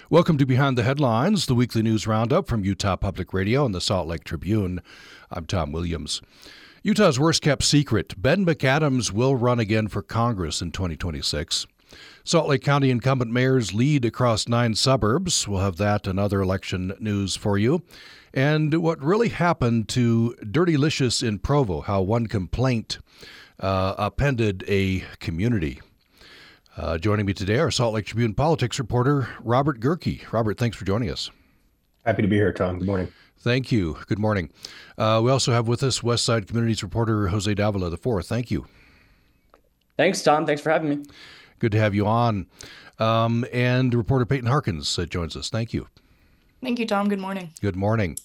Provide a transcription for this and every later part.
Welcome to Behind the Headlines, the weekly news roundup from Utah Public Radio and the Salt Lake Tribune. I'm Tom Williams. Utah's worst-kept secret, Ben McAdams will run again for Congress in 2026. Salt Lake County incumbent mayors lead across 9 suburbs. We'll have that and other election news for you. And what really happened to Dirty Licious in Provo, how one complaint upended a community. Joining me today, our Salt Lake Tribune politics reporter, Robert Gehrke. Robert, thanks for joining us. Happy to be here, Tom. Good morning. Thank you. Good morning. We also have with us Westside Communities reporter Jose Davila IV. Thank you. Thanks, Tom. Thanks for having me. Good to have you on. And reporter Peyton Harkins joins us. Thank you. Thank you, Tom. Good morning. Good morning.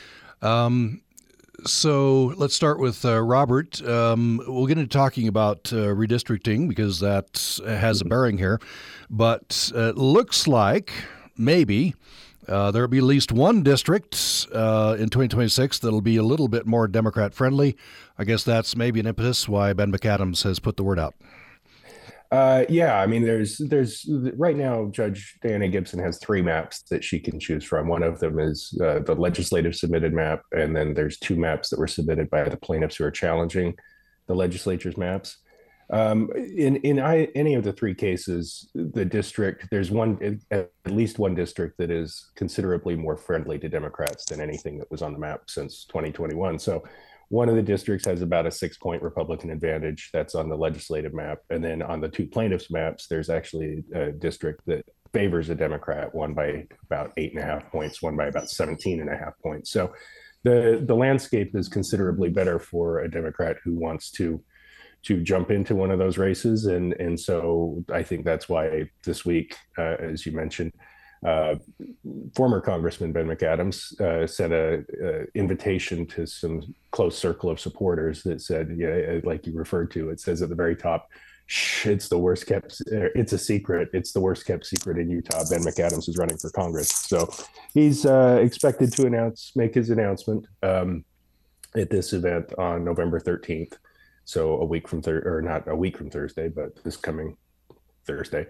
So let's start with Robert. We'll get into talking about redistricting because that has a bearing here. But it looks like maybe there'll be at least one district in 2026 that'll be a little bit more Democrat-friendly. I guess that's maybe an impetus why Ben McAdams has put the word out. I mean, there's right now, Judge Diana Gibson has 3 maps that she can choose from. One of them is the legislative submitted map, and then there's 2 maps that were submitted by the plaintiffs who are challenging the legislature's maps. In any of the 3 cases, the district, there's at least one district that is considerably more friendly to Democrats than anything that was on the map since 2021. So one of the districts has about a 6-point Republican advantage. That's on the legislative map. And then on the 2 plaintiffs' maps, there's actually a district that favors a Democrat, one by about 8.5 points, one by about 17.5 points. So the landscape is considerably better for a Democrat who wants to jump into one of those races. And so I think that's why this week, as you mentioned, former Congressman Ben McAdams sent a invitation to some close circle of supporters that said, like you referred to, it says at the very top, it's the worst kept, it's a secret. It's the worst kept secret in Utah. Ben McAdams is running for Congress. So he's expected to make his announcement at this event on November 13th. So a week from not a week from Thursday, but this coming Thursday.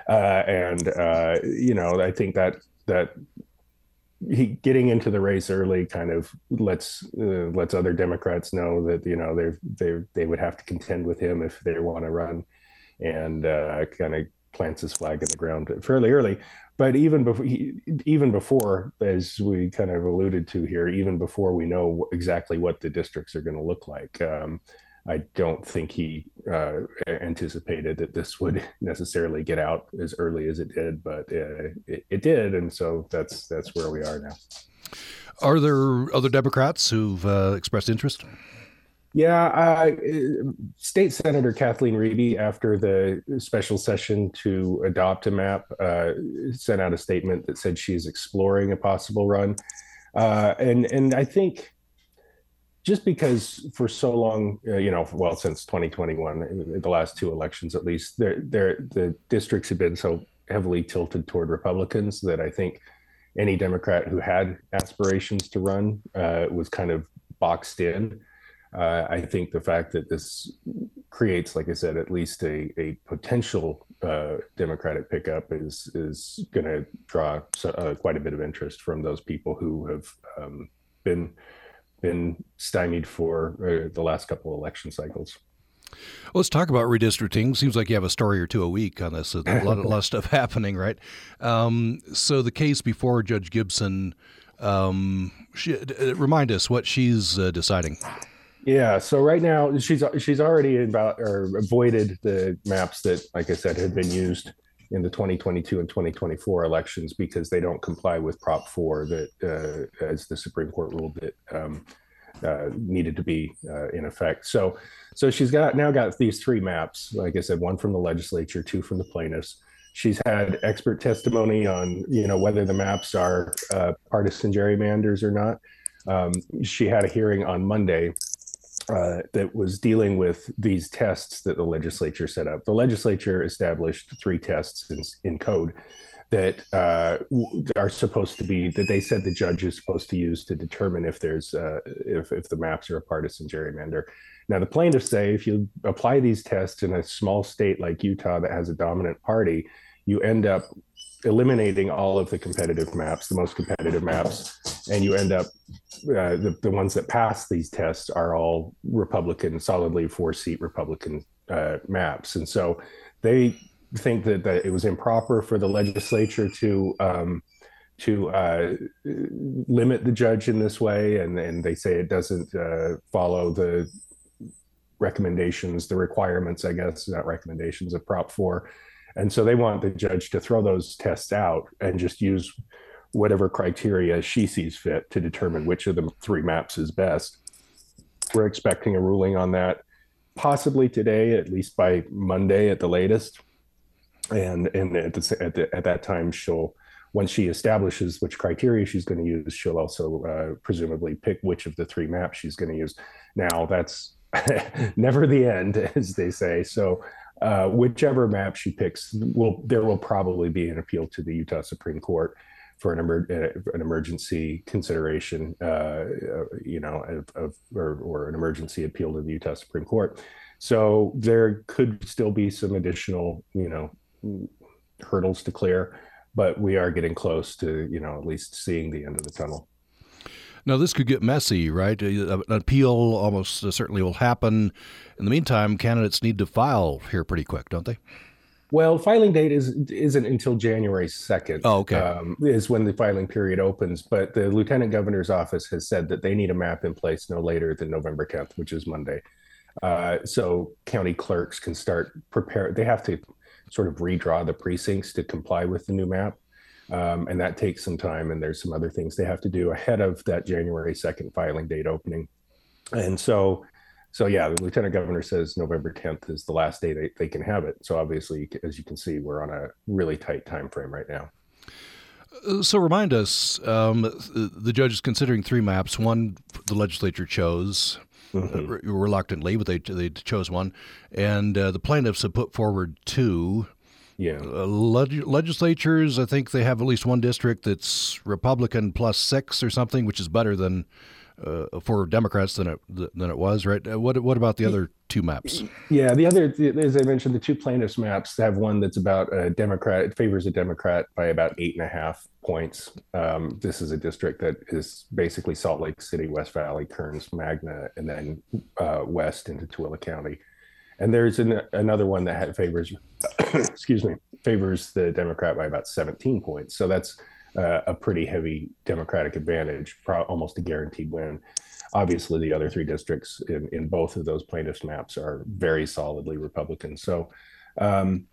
I think that he getting into the race early kind of lets other Democrats know that they would have to contend with him if they want to run, and kind of plants his flag in the ground fairly early. But even before, as we kind of alluded to here, even before we know exactly what the districts are going to look like, I don't think he anticipated that this would necessarily get out as early as it did, but it did, and so that's where we are now. Are there other Democrats who've expressed interest? Yeah, State Senator Kathleen Reedy, after the special session to adopt a map, sent out a statement that said she's exploring a possible run, and I think, just because for so long, since 2021, the last 2 elections at least, the districts have been so heavily tilted toward Republicans that I think any Democrat who had aspirations to run was kind of boxed in. I think the fact that this creates, like I said, at least a potential Democratic pickup is going to draw quite a bit of interest from those people who have been stymied for the last couple of election cycles. Well, let's talk about redistricting. Seems like you have a story or 2 a week on this. A lot of stuff happening, right? So the case before Judge Gibson, remind us what she's deciding. Yeah, so right now she's already avoided the maps that, like I said, had been used in the 2022 and 2024 elections because they don't comply with Prop 4 that, as the Supreme Court ruled, that needed to be in effect. So she's now got these 3 maps, like I said, 1 from the legislature, 2 from the plaintiffs. She's had expert testimony on, whether the maps are partisan gerrymanders or not. She had a hearing on Monday that was dealing with these tests that the legislature set up. The legislature established 3 tests in code that are supposed to be, that they said the judge is supposed to use to determine if there's if the maps are a partisan gerrymander. Now, the plaintiffs say if you apply these tests in a small state like Utah that has a dominant party, you end up eliminating all of the competitive maps, the most competitive maps, and you end up the ones that pass these tests are all Republican, solidly 4-seat Republican maps, and so they think that it was improper for the legislature to limit the judge in this way, and they say it doesn't follow the recommendations, the requirements, I guess, not recommendations of Prop 4. And so they want the judge to throw those tests out and just use whatever criteria she sees fit to determine which of the 3 maps is best. We're expecting a ruling on that possibly today, at least by Monday at the latest. And at that time, once she establishes which criteria she's going to use, she'll also presumably pick which of the 3 maps she's going to use. Now, that's never the end, as they say. So whichever map she picks, there will probably be an appeal to the Utah Supreme Court for an emergency consideration, or an emergency appeal to the Utah Supreme Court. So there could still be some additional, hurdles to clear, but we are getting close to, at least seeing the end of the tunnel. Now, this could get messy, right? An appeal almost certainly will happen. In the meantime, candidates need to file here pretty quick, don't they? Well, filing date isn't until January 2nd. Oh, okay. Is when the filing period opens. But the Lieutenant Governor's office has said that they need a map in place no later than November 10th, which is Monday. So county clerks can start prepare. They have to sort of redraw the precincts to comply with the new map. And that takes some time, and there's some other things they have to do ahead of that January 2nd filing date opening. And so yeah, the Lieutenant Governor says November 10th is the last day they can have it. So obviously, as you can see, we're on a really tight time frame right now. So remind us, the judge is considering 3 maps. One the legislature chose reluctantly, but they chose one. And the plaintiffs have put forward 2. Yeah. Legislatures, I think they have at least one district that's Republican plus 6 or something, which is better than for Democrats than it was, right? What about the other 2 maps? Yeah, the other, as I mentioned, the 2 plaintiffs' maps have one that's about a Democrat. It favors a Democrat by about 8.5 points. This is a district that is basically Salt Lake City, West Valley, Kearns, Magna, and then west into Tooele County. And there's another one that favors, favors the Democrat by about 17 points. So that's a pretty heavy Democratic advantage, almost a guaranteed win. Obviously, the other 3 districts in both of those plaintiffs' maps are very solidly Republican. So, so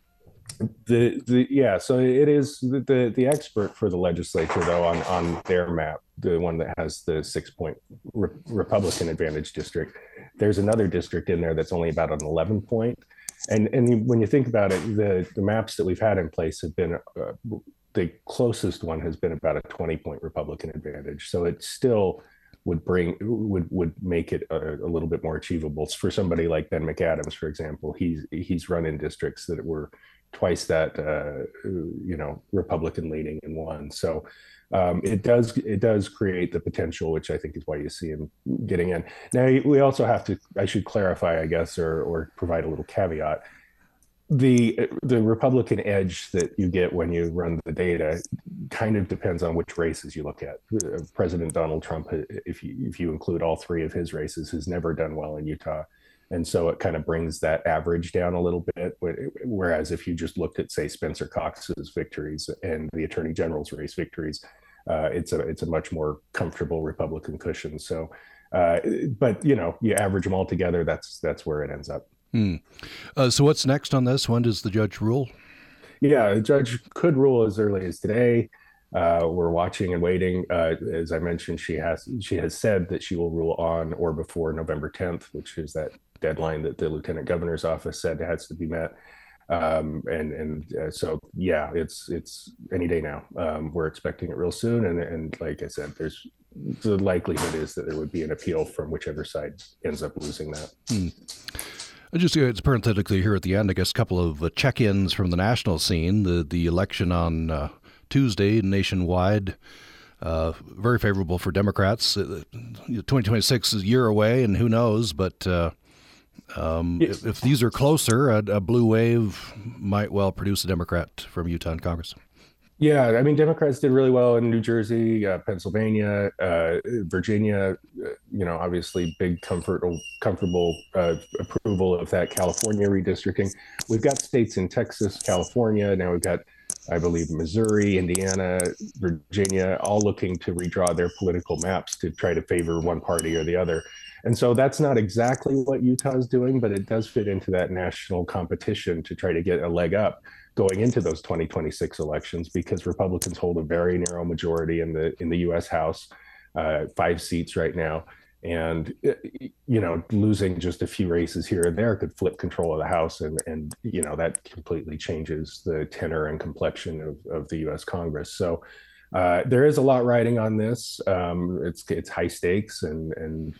it is the expert for the legislature though on their map, the one that has the 6-point Republican advantage district. There's another district in there that's only about an 11-point. And when you think about it, the maps that we've had in place have been the closest one has been about a 20-point Republican advantage. So it still would make it a little bit more achievable for somebody like Ben McAdams, for example. He's run in districts that were twice that Republican leaning in one. So it does create the potential, which I think is why you see him getting in. Now we also I should clarify, I guess, or provide a little caveat. The Republican edge that you get when you run the data kind of depends on which races you look at. President Donald Trump, if you include all 3 of his races, has never done well in Utah. And so it kind of brings that average down a little bit. Whereas if you just looked at, say, Spencer Cox's victories and the Attorney General's race victories, it's a much more comfortable Republican cushion. So, but you average them all together, that's where it ends up. So what's next on this? When does the judge rule? Yeah, the judge could rule as early as today. We're watching and waiting. As I mentioned, she has said that she will rule on or before November 10th, which is that deadline that the Lieutenant Governor's office said has to be met. So yeah, it's any day now. We're expecting it real soon, and like I said, the likelihood is that there would be an appeal from whichever side ends up losing that. It's parenthetically here at the end, I guess, a couple of check-ins from the national scene. The election on Tuesday nationwide, very favorable for Democrats. 2026 is a year away, and who knows, but if these are closer, a blue wave might well produce a Democrat from Utah in Congress. Yeah, I mean, Democrats did really well in New Jersey, Pennsylvania, Virginia. Obviously, big comfortable approval of that California redistricting. We've got states in Texas, California. Now we've got, I believe, Missouri, Indiana, Virginia, all looking to redraw their political maps to try to favor one party or the other. And so that's not exactly what Utah is doing, but it does fit into that national competition to try to get a leg up going into those 2026 elections, because Republicans hold a very narrow majority in the U.S. House, 5 seats right now, and losing just a few races here and there could flip control of the House, and that completely changes the tenor and complexion of the U.S. Congress. So there is a lot riding on this. It's high stakes, and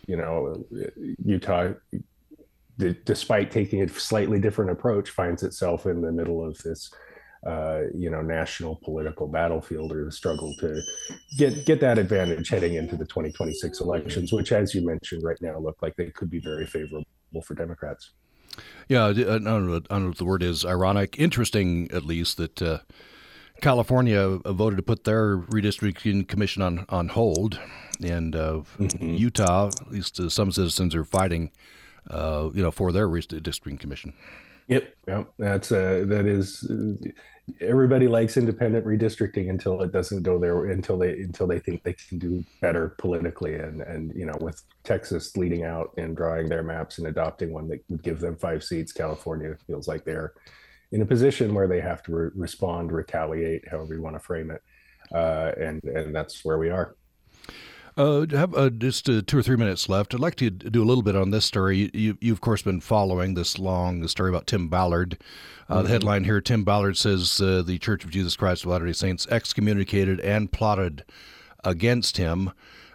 Utah, despite taking a slightly different approach, finds itself in the middle of this, national political battlefield, or the struggle to get that advantage heading into the 2026 elections, which, as you mentioned, right now look like they could be very favorable for Democrats. Yeah, I don't know what the word is. Ironic, interesting, at least, that California voted to put their redistricting commission on hold, and Utah, at least some citizens, are fighting for their redistricting commission. Yep. That is. Everybody likes independent redistricting until it doesn't go there, until they think they can do better politically, and with Texas leading out and drawing their maps and adopting one that would give them 5 seats, California feels like they're in a position where they have to respond, retaliate, however you want to frame it, and that's where we are. Have just 2 or 3 minutes left. I'd like to do a little bit on this story. You've of course been following this long story about Tim Ballard. The headline here: Tim Ballard says the Church of Jesus Christ of Latter-day Saints excommunicated and plotted against him.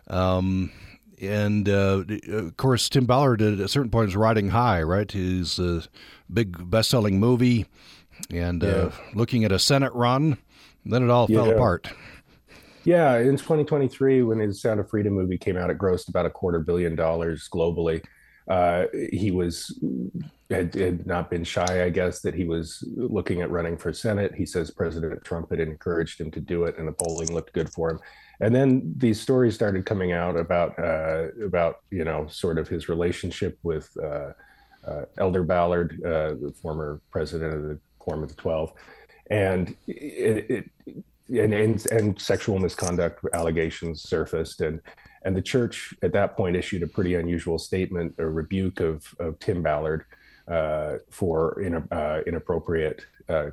Of course, Tim Ballard at a certain point is riding high, right? His big best-selling movie, and looking at a Senate run. Then it all fell apart. Yeah, in 2023, when his Sound of Freedom movie came out, it grossed about $250 million globally. He had not been shy, I guess, that he was looking at running for Senate. He says President Trump had encouraged him to do it, and the polling looked good for him. And then these stories started coming out about sort of his relationship with Elder Ballard, the former president of the Quorum of the 12, and and sexual misconduct allegations surfaced, and the church at that point issued a pretty unusual statement, a rebuke of Tim Ballard for inappropriate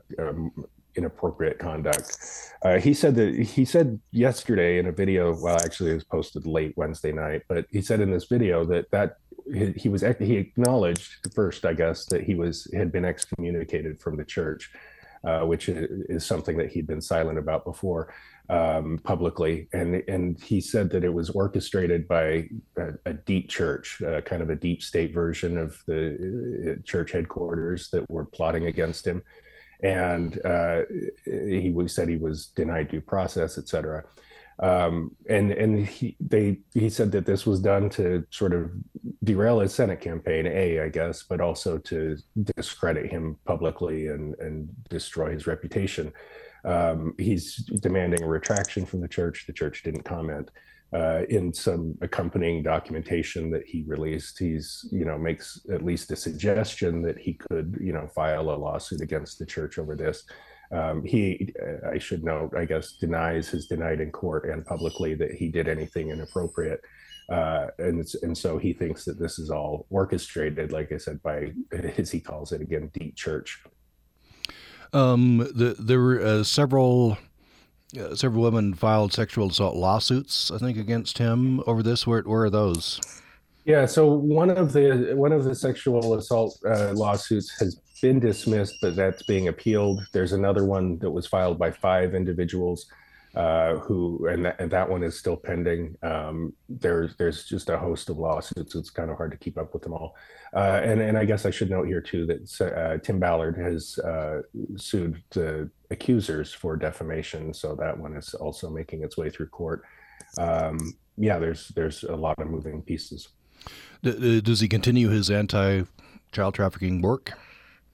conduct. He said yesterday in a video, well, actually it was posted late Wednesday night, but he said in this video that he acknowledged first, I guess, that he had been excommunicated from the church, which is something that he'd been silent about before publicly. And he said that it was orchestrated by a deep church, kind of a deep state version of the church headquarters that were plotting against him. And he said he was denied due process, et cetera. And he said that this was done to sort of derail his Senate campaign, I guess, but also to discredit him publicly and destroy his reputation. He's demanding a retraction from the church. The church didn't comment. In some accompanying documentation that he released, he's makes at least a suggestion that he could file a lawsuit against the church over this. He, I should note, I guess, has denied in court and publicly that he did anything inappropriate. And so he thinks that this is all orchestrated, like I said, by, as he calls it, again, deep church. There were several women filed sexual assault lawsuits, I think, against him over this. Where are those? Yeah, so one of the sexual assault lawsuits has been dismissed, but that's being appealed. There's another one that was filed by 5 individuals and that one is still pending. There's just a host of lawsuits. It's kind of hard to keep up with them all. And I guess I should note here too that Tim Ballard has sued the accusers for defamation, so that one is also making its way through court. There's a lot of moving pieces. Does he continue his anti-child trafficking work?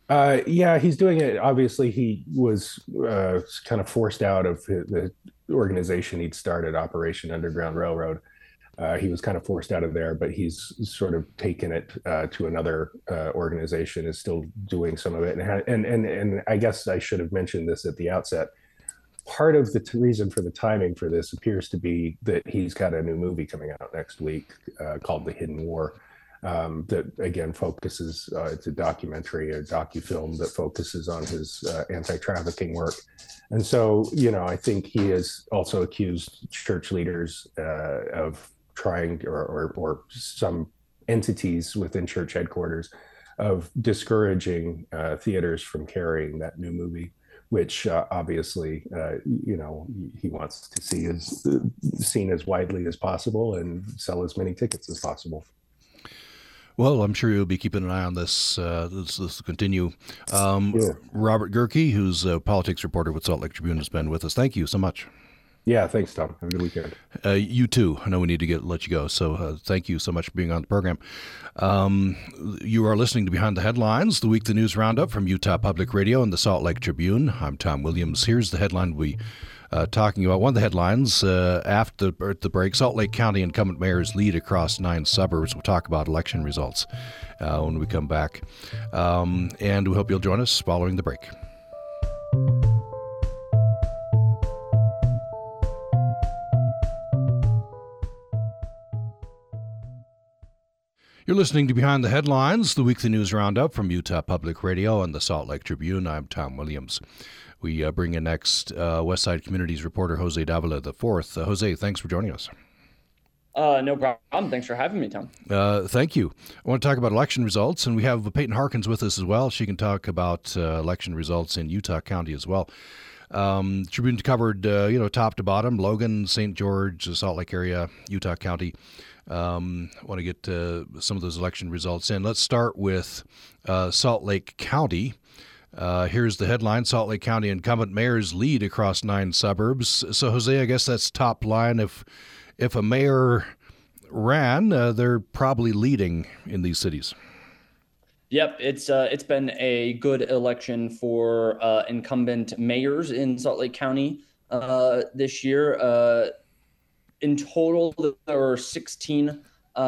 Yeah, he's doing it. Obviously, he was kind of forced out of the organization he'd started, Operation Underground Railroad. He was kind of forced out of there, but he's sort of taken it to another organization, is still doing some of it. And I guess I should have mentioned this at the outset. Part of the reason for the timing for this appears to be that he's got a new movie coming out next week called The Hidden War. That again focuses, it's a documentary, a docu-film that focuses on his anti-trafficking work. And so, I think he has also accused church leaders of trying, or some entities within church headquarters, of discouraging theaters from carrying that new movie, which obviously, he wants to see as seen as widely as possible and sell as many tickets as possible. Well, I'm sure you'll be keeping an eye on this. This will continue. Yeah. Robert Gehrke, who's a politics reporter with Salt Lake Tribune, has been with us. Thank you so much. Yeah, thanks, Tom. Have a good weekend. You too. I know we need to let you go, so thank you so much for being on the program. You are listening to Behind the Headlines, the weekly news roundup from Utah Public Radio and the Salt Lake Tribune. I'm Tom Williams. Here's the headline we talking about. One of the headlines after the break: Salt Lake County incumbent mayors lead across 9 suburbs. We'll talk about election results when we come back, and we hope you'll join us following the break. You're listening to Behind the Headlines, the weekly news roundup from Utah Public Radio and the Salt Lake Tribune. I'm Tom Williams. We bring in next Westside Communities reporter Jose Davila IV. Jose, thanks for joining us. No problem. Thanks for having me, Tom. Thank you. I want to talk about election results, and we have Peyton Harkins with us as well. She can talk about election results in Utah County as well. Tribune covered, top to bottom, Logan, St. George, the Salt Lake area, Utah County. I want to get some of those election results in. Let's start with Salt Lake County. Here's the headline: Salt Lake County incumbent mayors lead across 9 suburbs. So, Jose, I guess that's top line. If a mayor ran, they're probably leading in these cities. Yep, it's been a good election for incumbent mayors in Salt Lake County this year. In total, there were 16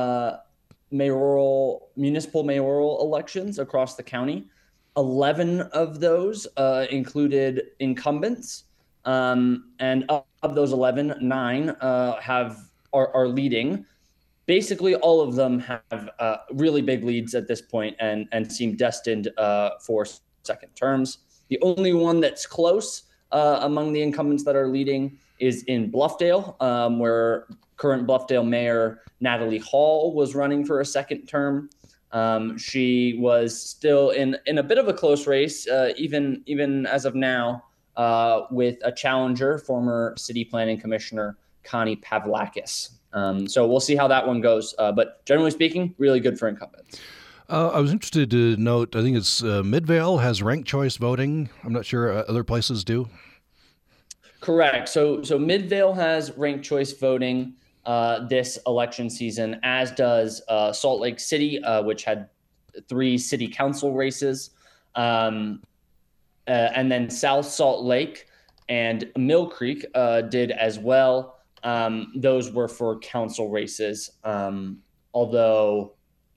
municipal mayoral elections across the county. 11 of those included incumbents, and of those 11, 9 are leading. Basically, all of them have really big leads at this point and seem destined for second terms. The only one that's close among the incumbents that are leading is in Bluffdale, where current Bluffdale Mayor Natalie Hall was running for a second term. She was still in a bit of a close race, even as of now, with a challenger, former City Planning Commissioner Connie Pavlakis. So we'll see how that one goes. But generally speaking, really good for incumbents. I was interested to note, I think it's Midvale has ranked choice voting. I'm not sure other places do. Correct. So Midvale has ranked choice voting this election season, as does Salt Lake City, which had 3 city council races. And then South Salt Lake and Mill Creek did as well. Those were for council races, although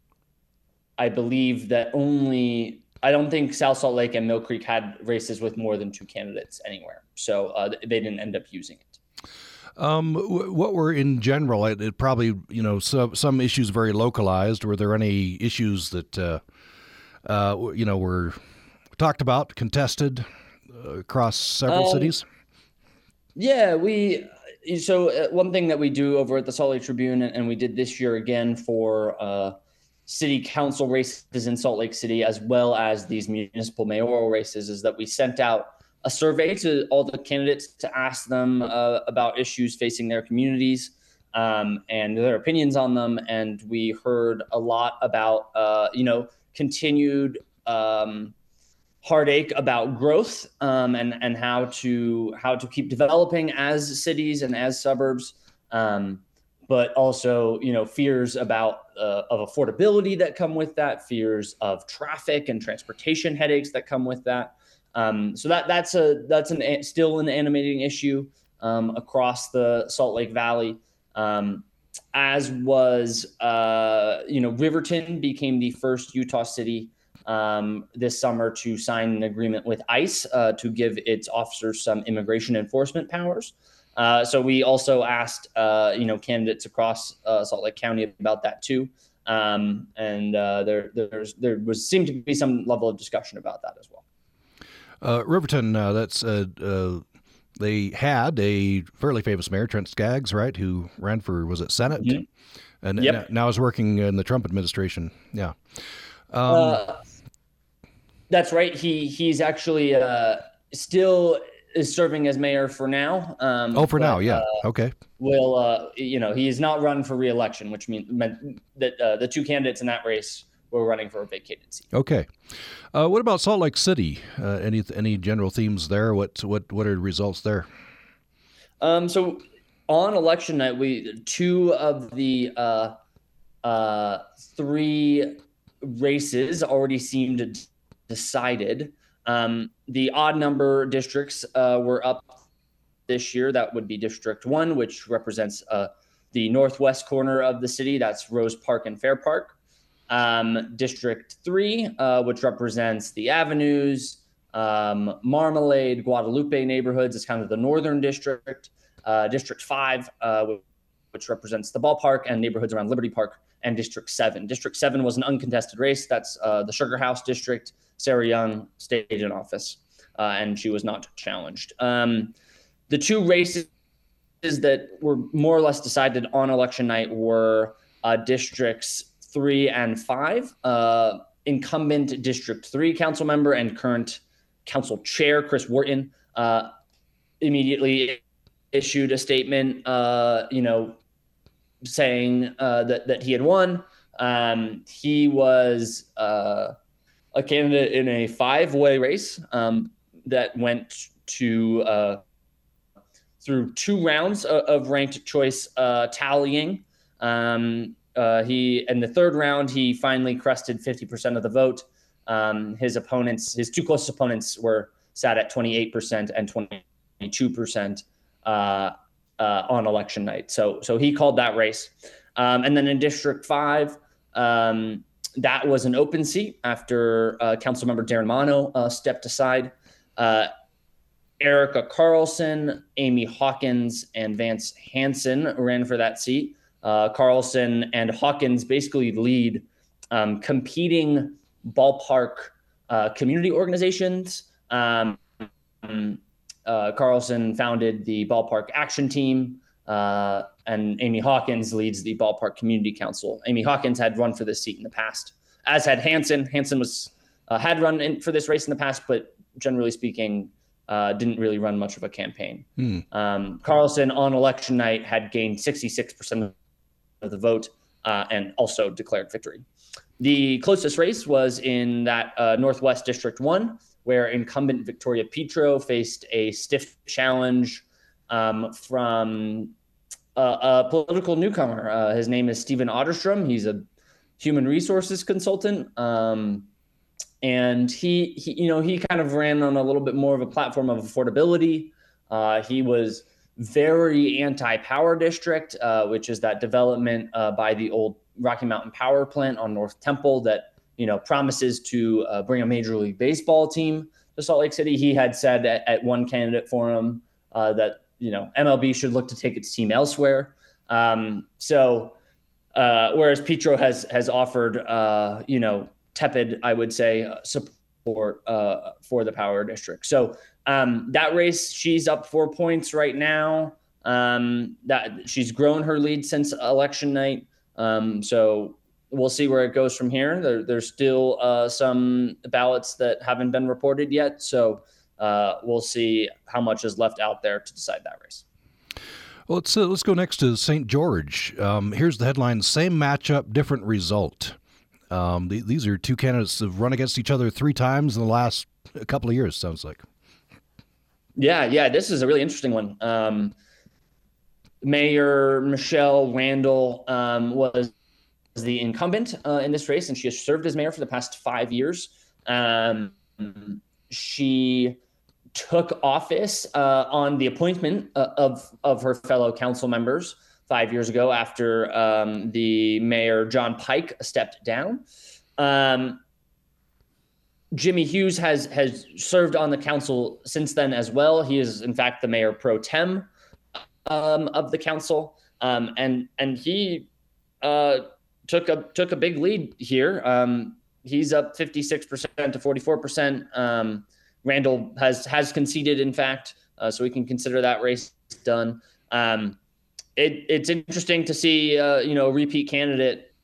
I believe that I don't think South Salt Lake and Mill Creek had races with more than 2 candidates anywhere. So they didn't end up using it. What were in general, it probably, some issues very localized. Were there any issues that, were talked about, contested across several cities? Yeah, one thing that we do over at the Salt Lake Tribune, and we did this year again for city council races in Salt Lake City, as well as these municipal mayoral races, is that we sent out a survey to all the candidates to ask them about issues facing their communities and their opinions on them. And we heard a lot about, continued heartache about growth and how to keep developing as cities and as suburbs. but also, fears of affordability that come with that, fears of traffic and transportation headaches that come with that. So that's still an animating issue across the Salt Lake Valley. As was, Riverton became the first Utah city this summer to sign an agreement with ICE to give its officers some immigration enforcement powers. So we also asked, candidates across Salt Lake County about that too. And there seemed to be some level of discussion about that as well. Riverton, they had a fairly famous mayor, Trent Skaggs, right, who ran for, was it Senate? Mm-hmm. And now is working in the Trump administration. Yeah. That's right. He's actually still is serving as mayor for now. Now, yeah. Okay. He is not run for re-election, which meant that the two candidates in that race were running for a vacated seat. Okay. What about Salt Lake City? Any general themes there? What are the results there? So on election night, two of the three races already seemed decided. The odd number districts were up this year. That would be District 1, which represents the northwest corner of the city. That's Rose Park and Fair Park. District 3, which represents the Avenues, Marmalade, Guadalupe neighborhoods, is kind of the northern district. District 5, which represents the ballpark and neighborhoods around Liberty Park, and District 7. District 7 was an uncontested race. That's the Sugar House district. Sarah Young stayed in office, and she was not challenged. The two races that were more or less decided on election night were Districts 3 and 5. Incumbent District 3 council member and current council chair Chris Wharton immediately issued a statement, saying that he had won. He was a candidate in a 5-way race that went through 2 rounds of ranked choice tallying. In the third round, he finally crested 50% of the vote. His two closest opponents sat at 28% and 22% on election night. So he called that race. And then in District 5, that was an open seat after Councilmember Darren Mono stepped aside. Erica Carlson, Amy Hawkins, and Vance Hansen ran for that seat. Carlson and Hawkins basically lead competing ballpark community organizations. Carlson founded the Ballpark Action Team, and Amy Hawkins leads the Ballpark Community Council. Amy Hawkins had run for this seat in the past, as had Hansen. Hansen had run for this race in the past, but generally speaking, didn't really run much of a campaign. Carlson on election night had gained 66% of the vote and also declared victory. The closest race was in that Northwest District 1, where incumbent Victoria Petro faced a stiff challenge from a political newcomer. His name is Stephen Otterstrom. He's a human resources consultant. And he kind of ran on a little bit more of a platform of affordability. He was very anti-power district, which is that development by the old Rocky Mountain Power Plant on North Temple that promises to bring a Major League Baseball team to Salt Lake City. He had said at one candidate forum that MLB should look to take its team elsewhere. Whereas Petro has offered tepid, I would say, support for the power district. So that race, she's up 4 points right now. That she's grown her lead since election night. So we'll see where it goes from here. There's still some ballots that haven't been reported yet. So we'll see how much is left out there to decide that race. Well, let's go next to St. George. Here's the headline: same matchup, different result. These are two candidates that have run against each other 3 times in the last couple of years, sounds like. Yeah, this is a really interesting one. Mayor Michelle Randall was the incumbent in this race, and she has served as mayor for the past 5 years. She took office on the appointment of her fellow council members 5 years ago after the mayor, John Pike, stepped down. Jimmy Hughes has served on the council since then as well. He is, in fact, the mayor pro tem of the council, and he took a big lead here. He's up 56% to 44%. Randall has conceded, in fact, so we can consider that race done. It's interesting to see a repeat candidate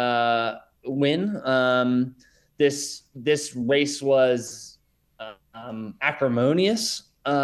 win. This race was acrimonious.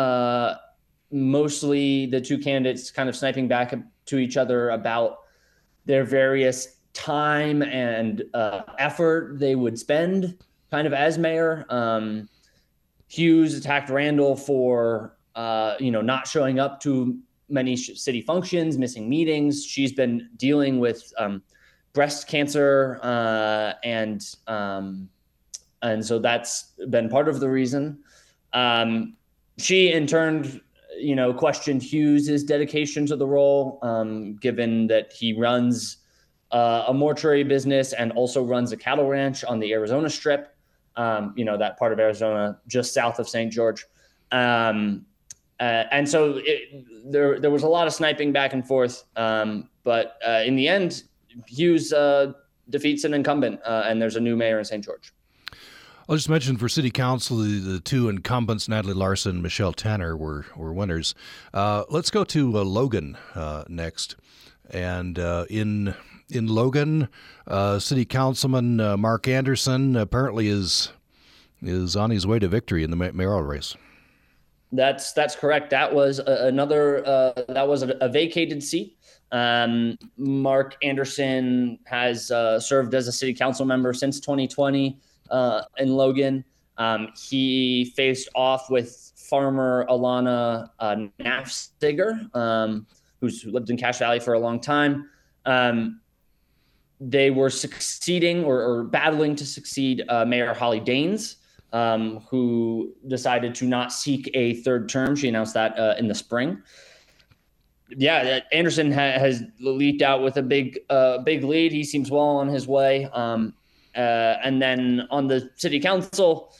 Mostly the two candidates kind of sniping back to each other about their various time and effort they would spend kind of as mayor. Hughes attacked Randall for not showing up to many city functions, missing meetings. She's been dealing with breast cancer, and so that's been part of the reason. She in turn, questioned Hughes' dedication to the role, given that he runs a mortuary business and also runs a cattle ranch on the Arizona Strip. That part of Arizona just south of St. George. And so there was a lot of sniping back and forth. But in the end, Hughes defeats an incumbent, and there's a new mayor in St. George. I'll just mention for City Council, the two incumbents, Natalie Larson and Michelle Tanner, were winners. Let's go to Logan next. And in Logan, City Councilman Mark Anderson apparently is on his way to victory in the mayoral race. That's correct. That was a vacated seat. Mark Anderson has served as a city council member since 2020 in Logan. He faced off with farmer Alana Nafziger, who's lived in Cache Valley for a long time. They were succeeding or battling to succeed Mayor Holly Daines, who decided to not seek a third term. She announced that in the spring. Yeah, Anderson has leaped out with a big lead. He seems well on his way. And then on the city council,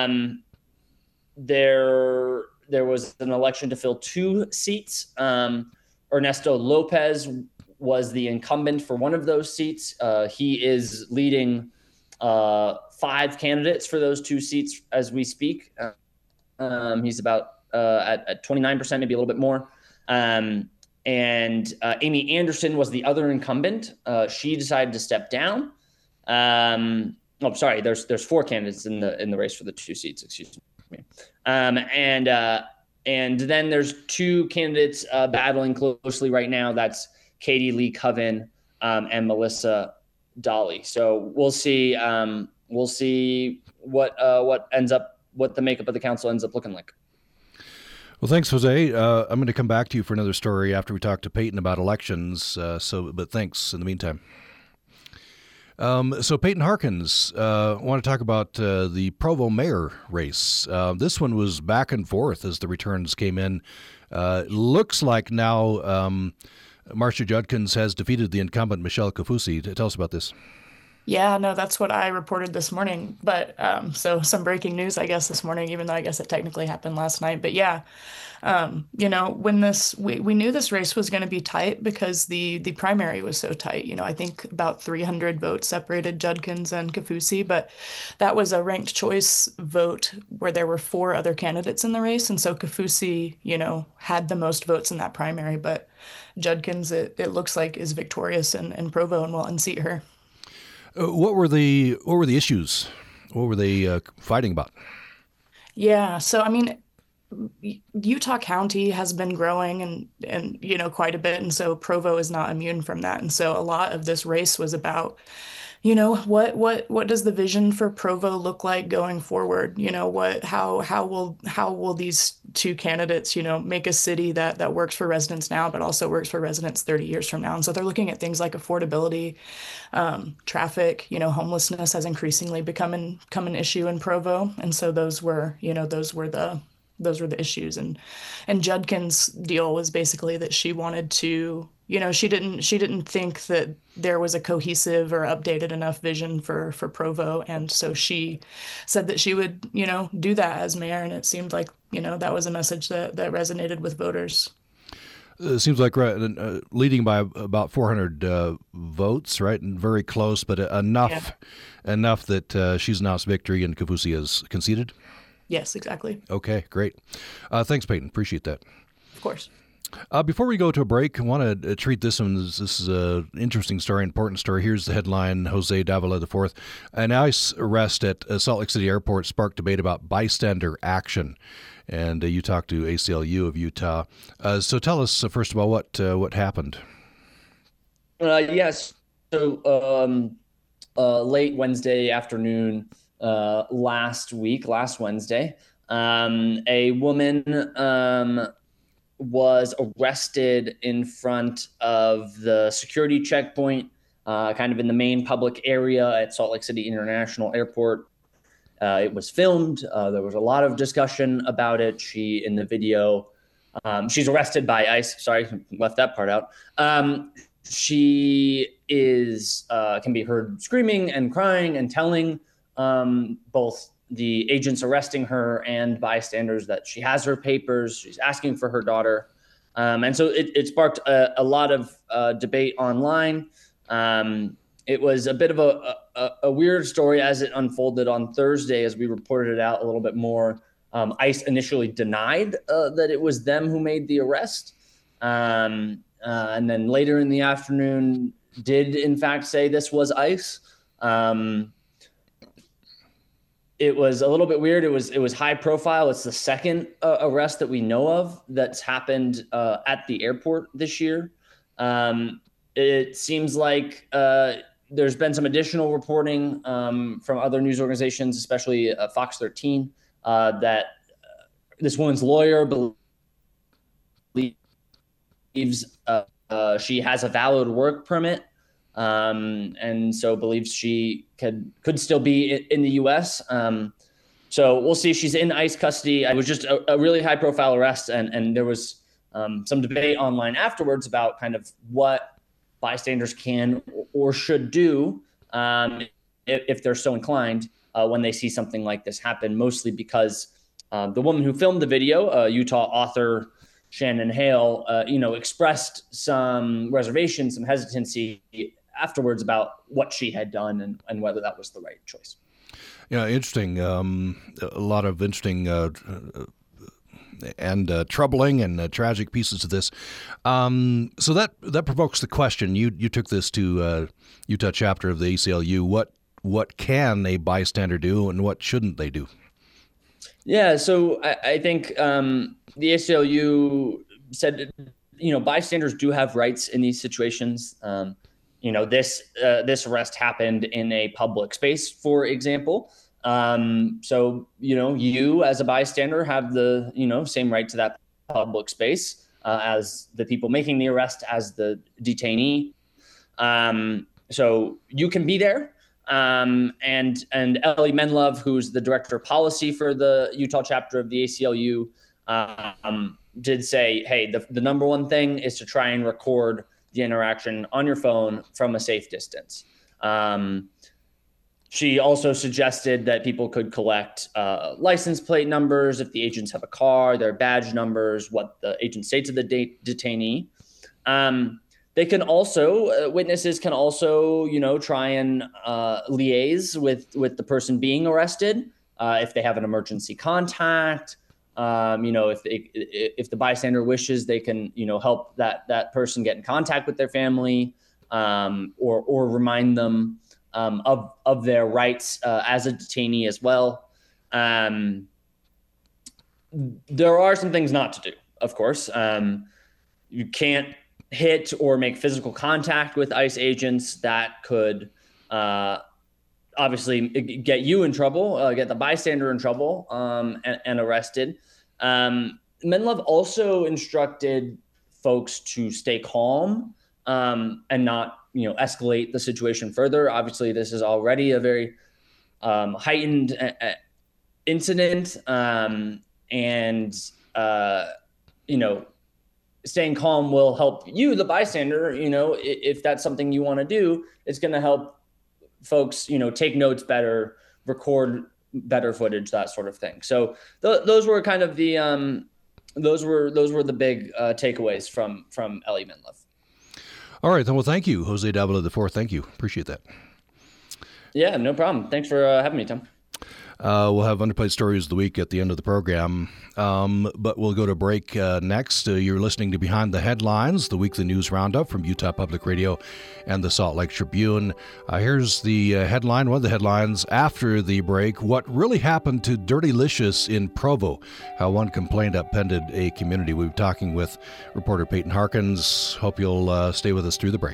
there was an election to fill 2 seats. Ernesto Lopez was the incumbent for one of those seats. He is leading 5 candidates for those 2 seats as we speak. He's about at 29%, maybe a little bit more. And Amy Anderson was the other incumbent. She decided to step down. There's 4 candidates in the race for the 2 seats. Excuse me. And then there's 2 candidates battling closely right now. That's Katie Lee Coven and Melissa Dolly. So we'll see. We'll see what the makeup of the council ends up looking like. Well, thanks, Jose. I'm going to come back to you for another story after we talk to Peyton about elections. But thanks in the meantime. So Peyton Harkins, want to talk about the Provo mayor race. This one was back and forth as the returns came in. Looks like now Marcia Judkins has defeated the incumbent Michelle Kaufusi. Tell us about this. Yeah, no, that's what I reported this morning. But so some breaking news, I guess, this morning, even though I guess it technically happened last night. But yeah, when we knew this race was going to be tight because the primary was so tight. I think about 300 votes separated Judkins and Kaufusi, but that was a ranked choice vote where there were 4 other candidates in the race. And so Kaufusi, had the most votes in that primary. But Judkins, it looks like, is victorious in Provo and will unseat her. What were the issues? What were they fighting about? Yeah, so Utah County has been growing and quite a bit, and so Provo is not immune from that. And so a lot of this race was about, what does the vision for Provo look like going forward? How will these two candidates, make a city that works for residents now, but also works for residents 30 years from now? And so they're looking at things like affordability, traffic, homelessness has increasingly become an issue in Provo. And so those were the issues. And Judkin's deal was basically that she wanted to, she didn't think that there was a cohesive or updated enough vision for Provo. And so she said that she would, do that as mayor. And it seemed like, that was a message that resonated with voters. It seems like leading by about 400 votes, right? And very close, but enough that she's announced victory and Kaufusi has conceded? Yes, exactly. Okay, great. Thanks, Peyton. Appreciate that. Of course. Before we go to a break, I want to treat this one. This is an interesting story, important story. Here's the headline: Jose Davila IV. An ICE arrest at Salt Lake City Airport sparked debate about bystander action. And you talked to ACLU of Utah. So tell us, first of all, what happened. Yes. So late Wednesday afternoon, last Wednesday, a woman was arrested in front of the security checkpoint, kind of in the main public area at Salt Lake City International Airport. It was filmed. There was a lot of discussion about it. In the video, she's arrested by ICE. Sorry, left that part out. She can be heard screaming and crying and telling both the agents arresting her and bystanders that she has her papers. She's asking for her daughter. And so it sparked a lot of debate online. It was a bit of a weird story as it unfolded on Thursday, as we reported it out a little bit more. ICE initially denied that it was them who made the arrest. And then later in the afternoon did in fact say this was ICE. It was a little bit weird. It was high profile. It's the second arrest that we know of that's happened at the airport this year. It seems like there's been some additional reporting from other news organizations, especially Fox 13, that this woman's lawyer believes she has a valid work permit. And so believes she could still be in the U.S. So we'll see. She's in ICE custody. It was just a really high profile arrest. And there was some debate online afterwards about kind of what bystanders can or should do if they're so inclined when they see something like this happen, mostly because the woman who filmed the video, Utah author Shannon Hale, expressed some reservation, some hesitancy afterwards about what she had done and whether that was the right choice. Yeah, interesting. A lot of interesting and troubling and tragic pieces of this. So that provokes the question. You took this to Utah chapter of the ACLU. What can a bystander do and what shouldn't they do? Yeah, so I think the ACLU said, bystanders do have rights in these situations. This arrest happened in a public space, for example. So, you as a bystander have the, same right to that public space as the people making the arrest, as the detainee. So you can be there. And Ellie Menlove, who's the director of policy for the Utah chapter of the ACLU, did say, hey, the number one thing is to try and record the interaction on your phone from a safe distance. She also suggested that people could collect license plate numbers if the agents have a car, their badge numbers, what the agents say to the detainee. They can also, witnesses can also, try and liaise with the person being arrested if they have an emergency contact. If the bystander wishes, they can, help that person get in contact with their family or remind them of their rights as a detainee as well. there are some things not to do, of course. You can't hit or make physical contact with ICE agents. That could obviously get you in trouble, get the bystander in trouble, and arrested. Menlove also instructed folks to stay calm and not, escalate the situation further. Obviously, this is already a very heightened incident, and staying calm will help you, the bystander. If that's something you want to do, it's going to help folks, take notes better, record better footage, that sort of thing. So those were kind of the those were the big takeaways from Ellie Menlove. All right, then. Well, thank you, Jose Davila IV. Thank you. Appreciate that. Yeah, no problem. Thanks for having me, Tom. We'll have Underplayed Stories of the Week at the end of the program, but we'll go to break next. You're listening to Behind the Headlines, the weekly news roundup from Utah Public Radio and the Salt Lake Tribune. Here's the headline, one of the headlines after the break: what really happened to Dirtylicious in Provo, how one complaint upended a community. We'll be talking with reporter Peyton Harkins. Hope you'll stay with us through the break.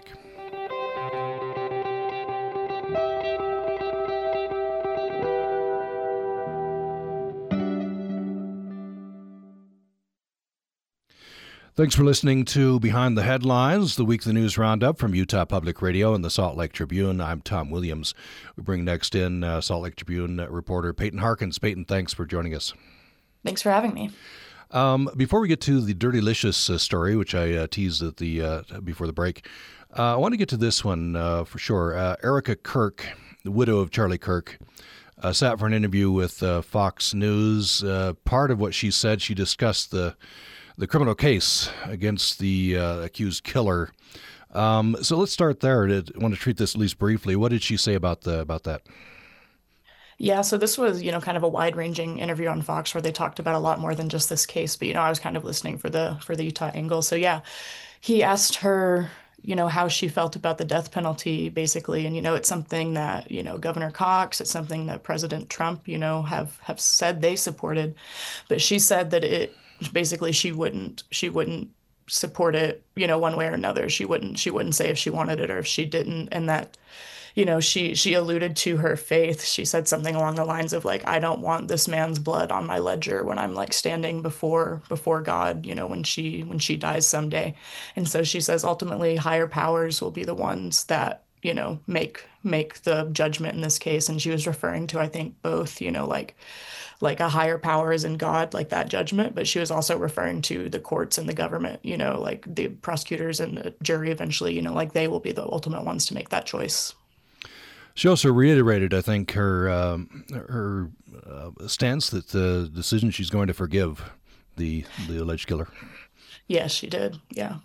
Thanks for listening to Behind the Headlines, the weekly news roundup from Utah Public Radio and the Salt Lake Tribune. I'm Tom Williams. We bring next in Salt Lake Tribune reporter Peyton Harkins. Peyton, thanks for joining us. Thanks for having me. Before we get to the Dirtylicious story, which I teased at before the break, I want to get to this one for sure. Erica Kirk, the widow of Charlie Kirk, sat for an interview with Fox News. Part of what she said, she discussed the criminal case against the accused killer. So let's start there. I want to treat this at least briefly. What did she say about that? Yeah, so this was, kind of a wide-ranging interview on Fox where they talked about a lot more than just this case. But, I was kind of listening for the Utah angle. So, yeah, he asked her, how she felt about the death penalty, basically. And, it's something that, Governor Cox, it's something that President Trump, have said they supported. But she said that basically she wouldn't support it, one way or another. She wouldn't say if she wanted it or if she didn't. And that, she alluded to her faith. She said something along the lines of like, I don't want this man's blood on my ledger when I'm like standing before God, when she dies someday. And so she says ultimately higher powers will be the ones that, make the judgment in this case. And she was referring to, I think, both, like a higher power is in God, like that judgment, but she was also referring to the courts and the government, like the prosecutors and the jury eventually, like they will be the ultimate ones to make that choice. She also reiterated, I think, her stance that the decision she's going to forgive the alleged killer. Yes, she did. Yeah.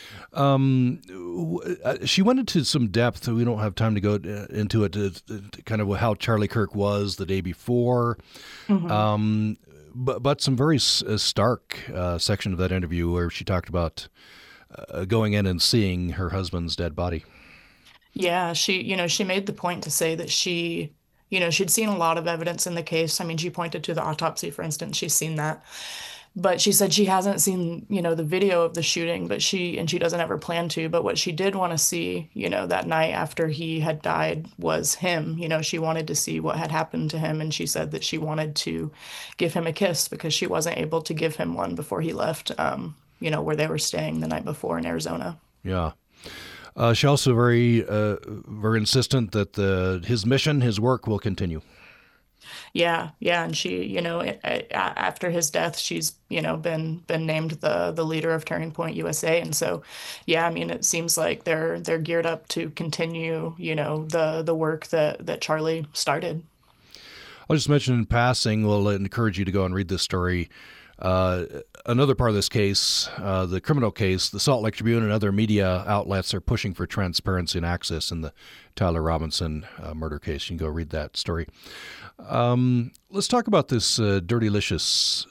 She went into some depth. We don't have time to go into it, to kind of how Charlie Kirk was the day before. Mm-hmm. But some very stark section of that interview where she talked about going in and seeing her husband's dead body. Yeah, she made the point to say that she'd seen a lot of evidence in the case. I mean, she pointed to the autopsy, for instance. She's seen that. But she said she hasn't seen, the video of the shooting, but she doesn't ever plan to. But what she did want to see, that night after he had died was him. She wanted to see what had happened to him. And she said that she wanted to give him a kiss because she wasn't able to give him one before he left, where they were staying the night before in Arizona. Yeah. She also very insistent that his mission, his work will continue. Yeah. And she, after his death, she's, been named the leader of Turning Point USA. And so, yeah, I mean, it seems like they're geared up to continue, the work that Charlie started. I'll just mention in passing, we'll encourage you to go and read this story. Another part of this case, the criminal case, the Salt Lake Tribune and other media outlets are pushing for transparency and access in the Tyler Robinson murder case. You can go read that story. Let's talk about this Dirtylicious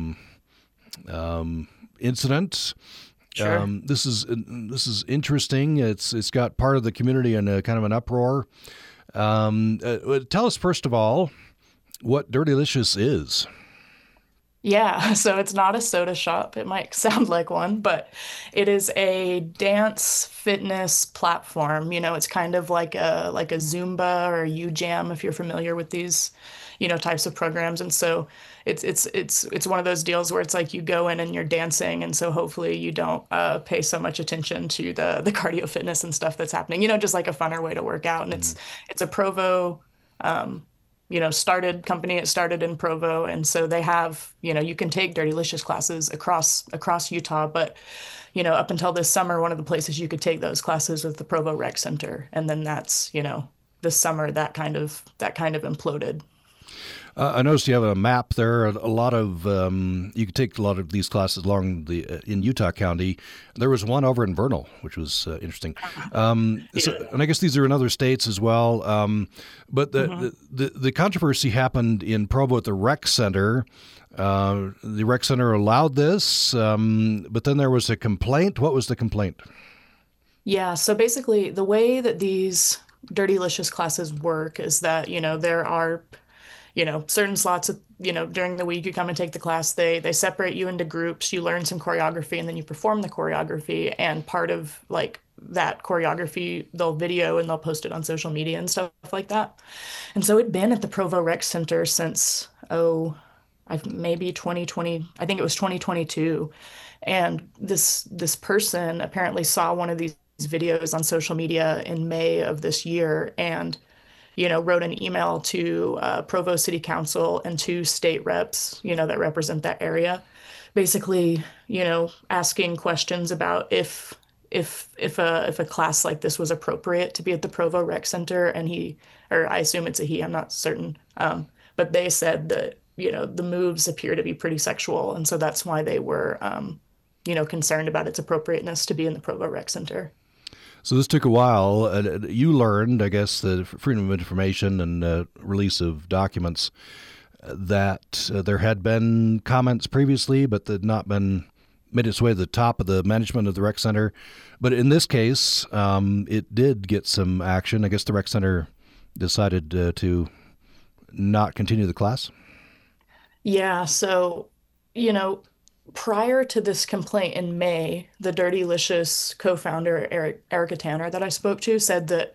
incident. Sure. This is interesting. It's got part of the community in a kind of an uproar. Tell us first of all what Dirtylicious is. Yeah, so it's not a soda shop. It might sound like one, but it is a dance fitness platform. It's kind of like a Zumba or a UJam if you're familiar with these, types of programs. And so it's one of those deals where it's like you go in and you're dancing, and so hopefully you don't pay so much attention to the cardio fitness and stuff that's happening. Just like a funner way to work out. And Mm. it's a Provo. Um, started company. It started in Provo, and so they have, you can take Dirtylicious classes across Utah, but up until this summer, one of the places you could take those classes was the Provo Rec Center, and then that's, this summer that kind of imploded. I noticed you have a map there. A lot of you could take a lot of these classes along the in Utah County. There was one over in Vernal, which was interesting. And I guess these are in other states as well. But the controversy happened in Provo at the rec center. The rec center allowed this, but then there was a complaint. What was the complaint? Yeah, so basically the way that these Dirtylicious classes work is that, there are, certain slots of, during the week you come and take the class. They separate you into groups, you learn some choreography, and then you perform the choreography. And part of like that choreography, they'll video and they'll post it on social media and stuff like that. And so it'd been at the Provo Rec Center since, maybe 2020, I think it was 2022. And this person apparently saw one of these videos on social media in May of this year, and wrote an email to Provo City Council and two state reps, that represent that area, basically, asking questions about if a class like this was appropriate to be at the Provo Rec Center. And or I assume it's a he, I'm not certain, but they said that the moves appear to be pretty sexual, and so that's why they were concerned about its appropriateness to be in the Provo Rec Center. So this took a while. You learned, I guess, the Freedom of Information and release of documents that there had been comments previously, but that had not been made its way to the top of the management of the rec center. But in this case, it did get some action. I guess the rec center decided to not continue the class. Yeah, so, you know, prior to this complaint in May, the Dirtylicious co-founder Erica Tanner that I spoke to said that,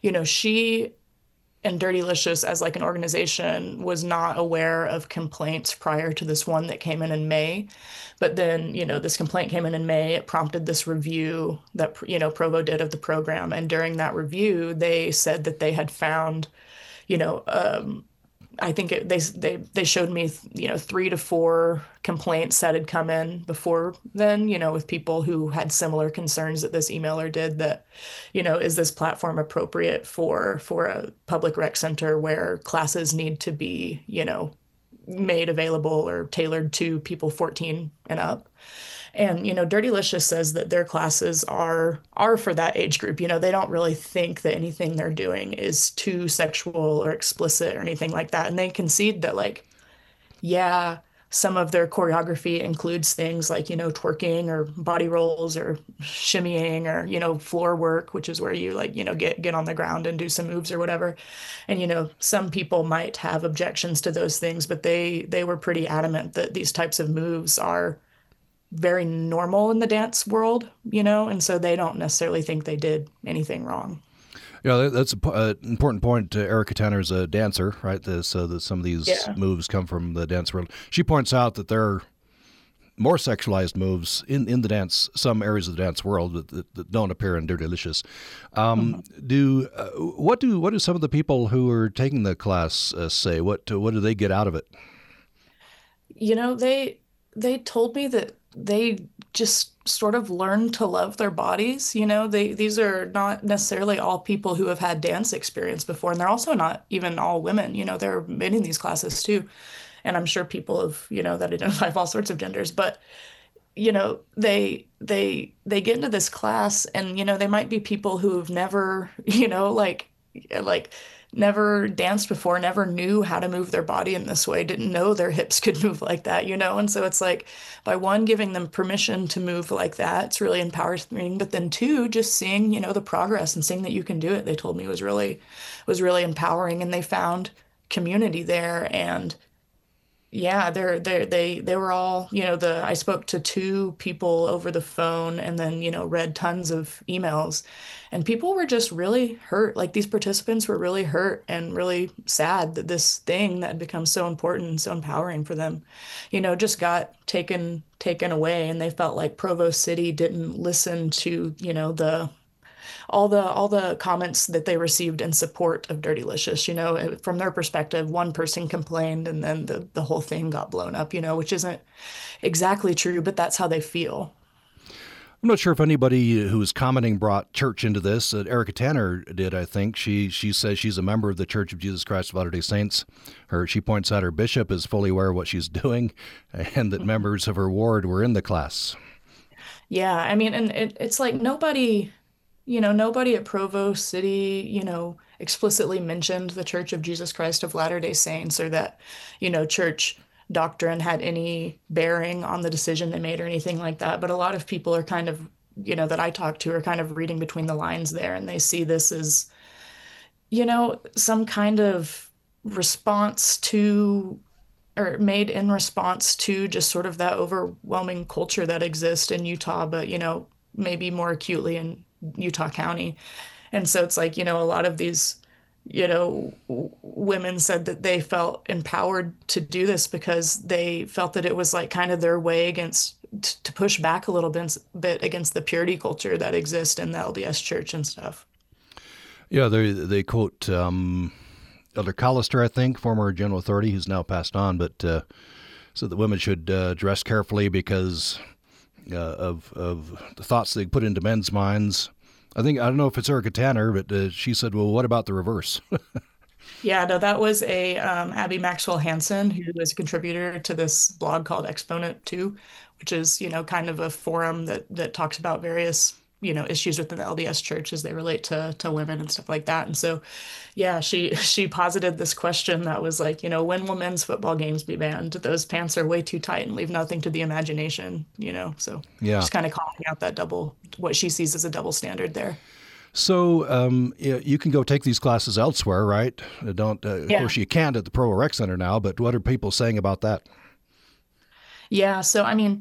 she and Dirtylicious as like an organization was not aware of complaints prior to this one that came in May. But then, this complaint came in May. It prompted this review that, Provo did of the program. And during that review, they said that they had found, you know, I think they showed me, 3 to 4 complaints that had come in before then, with people who had similar concerns that this emailer did that, is this platform appropriate for a public rec center where classes need to be, made available or tailored to people 14 and up. And, Dirtylicious says that their classes are for that age group. They don't really think that anything they're doing is too sexual or explicit or anything like that. And they concede that, like, yeah, some of their choreography includes things like, twerking or body rolls or shimmying or, floor work, which is where you like, get on the ground and do some moves or whatever. And, some people might have objections to those things, but they were pretty adamant that these types of moves are very normal in the dance world, and so they don't necessarily think they did anything wrong. Yeah, that's an important point. Erica Tanner is a dancer, right? So that some of these moves come from the dance world. She points out that there are more sexualized moves in the dance, some areas of the dance world that don't appear in Dirtylicious. What do some of the people who are taking the class say? What do they get out of it? They told me that they just sort of learn to love their bodies. These are not necessarily all people who have had dance experience before, and they're also not even all women. There are men in these classes too, and I'm sure people of that identify with all sorts of genders. But they get into this class, and they might be people who've never like never danced before, never knew how to move their body in this way, didn't know their hips could move like that, and so it's like, by one, giving them permission to move like that, it's really empowering, but then two, just seeing, the progress and seeing that you can do it, they told me was really empowering, and they found community there. And Yeah, they were all, I spoke to two people over the phone and then, read tons of emails, and people were just really hurt. Like these participants were really hurt and really sad that this thing that had become so important and so empowering for them, just got taken away, and they felt like Provo City didn't listen to, all the comments that they received in support of Dirtylicious. From their perspective, one person complained and then the whole thing got blown up, which isn't exactly true, but that's how they feel. I'm not sure if anybody who was commenting brought church into this. Erica Tanner did, I think. She says she's a member of the Church of Jesus Christ of Latter-day Saints. She points out her bishop is fully aware of what she's doing and that members of her ward were in the class. Yeah, I mean, and it's like nobody at Provo City, explicitly mentioned the Church of Jesus Christ of Latter-day Saints, or that, church doctrine had any bearing on the decision they made or anything like that. But a lot of people are kind of, that I talk to are kind of reading between the lines there, and they see this as, some kind of response to, or made in response to just sort of that overwhelming culture that exists in Utah, but, maybe more acutely in Utah County. And so it's like, a lot of these, women said that they felt empowered to do this because they felt that it was like kind of their way to push back a little bit against the purity culture that exists in the LDS church and stuff. Yeah, they quote Elder Collister, I think, former general authority who's now passed on, but said that women should dress carefully because of the thoughts they put into men's minds. I don't know if it's Erica Tanner, but she said, well, what about the reverse? Yeah, no, that was a Abby Maxwell Hansen, who was a contributor to this blog called Exponent 2, which is, kind of a forum that talks about various, issues within the LDS church as they relate to women and stuff like that. And so, yeah, she posited this question that was like, when will men's football games be banned? Those pants are way too tight and leave nothing to the imagination, so yeah, just kind of calling out that what she sees as a double standard there. So you can go take these classes elsewhere, right? Of course, you can't at the Provo Rec Center now, but what are people saying about that? Yeah, so I mean,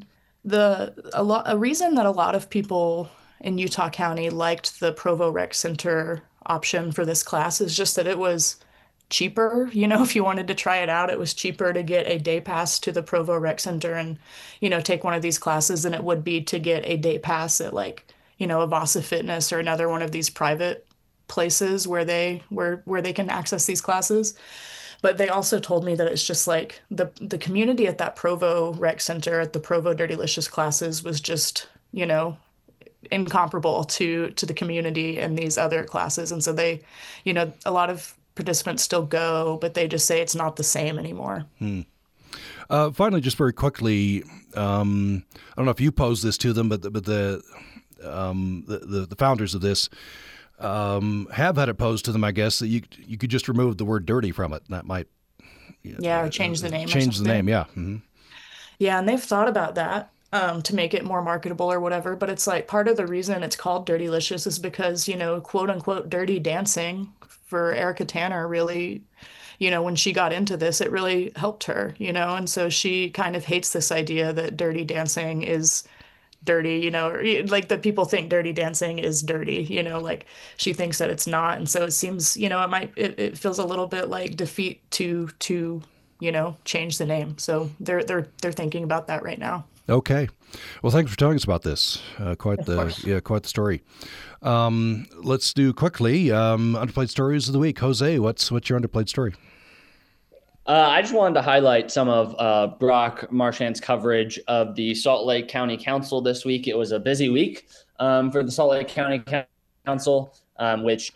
a reason that a lot of people in Utah County liked the Provo Rec Center option for this class is just that it was cheaper. If you wanted to try it out, it was cheaper to get a day pass to the Provo Rec Center and, take one of these classes than it would be to get a day pass at like, a Vasa Fitness or another one of these private places where they can access these classes. But they also told me that it's just like the community at that Provo Rec Center at the Provo Dirtylicious classes was just, incomparable to the community and these other classes. And so they, a lot of participants still go, but they just say it's not the same anymore. Finally, just very quickly, I don't know if you posed this to them, but the founders of this have had it posed to them, I guess, that you could just remove the word dirty from it. That might or change the name. Change the name, yeah. Mm-hmm. Yeah, and they've thought about that. To make it more marketable or whatever. But it's like part of the reason it's called Dirtylicious is because, quote unquote, dirty dancing for Erica Tanner really, when she got into this, it really helped her, and so she kind of hates this idea that dirty dancing is dirty, like that people think dirty dancing is dirty, like she thinks that it's not. And so it seems, it feels a little bit like defeat to change the name. So they're thinking about that right now. Okay. Well, thanks for telling us about this. Quite the story. Let's do quickly underplayed stories of the week. Jose, what's your underplayed story? I just wanted to highlight some of Brock Marchand's coverage of the Salt Lake County Council this week. It was a busy week for the Salt Lake County Council, which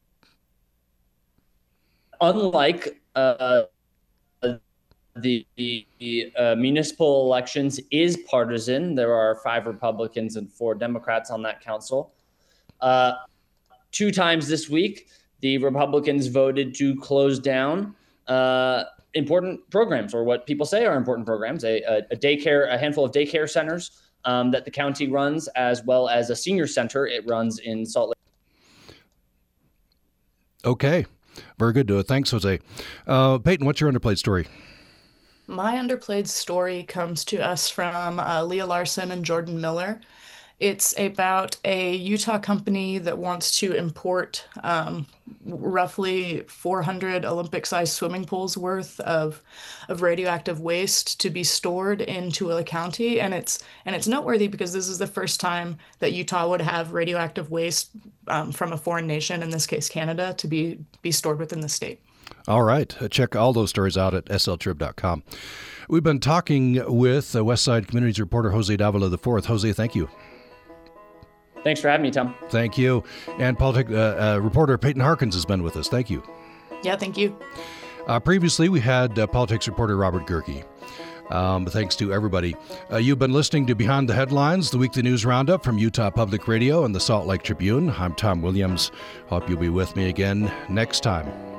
unlike the municipal elections is partisan. There are 5 Republicans and 4 Democrats on that council. 2 times this week, the Republicans voted to close down important programs, or what people say are important programs, a handful of daycare centers that the county runs, as well as a senior center it runs in Salt Lake. Okay. Very good. Thanks, Jose. Peyton, what's your underplayed story? My underplayed story comes to us from Leah Larson and Jordan Miller. It's about a Utah company that wants to import roughly 400 Olympic-sized swimming pools worth of radioactive waste to be stored in Tooele County, and it's noteworthy because this is the first time that Utah would have radioactive waste from a foreign nation, in this case Canada, to be stored within the state. All right. Check all those stories out at sltrib.com. We've been talking with Westside Communities reporter Jose Davila IV. Jose, thank you. Thanks for having me, Tom. Thank you. And reporter Peyton Harkins has been with us. Thank you. Yeah, thank you. Previously, we had politics reporter Robert Gehrke. Thanks to everybody. You've been listening to Behind the Headlines, the weekly news roundup from Utah Public Radio and the Salt Lake Tribune. I'm Tom Williams. Hope you'll be with me again next time.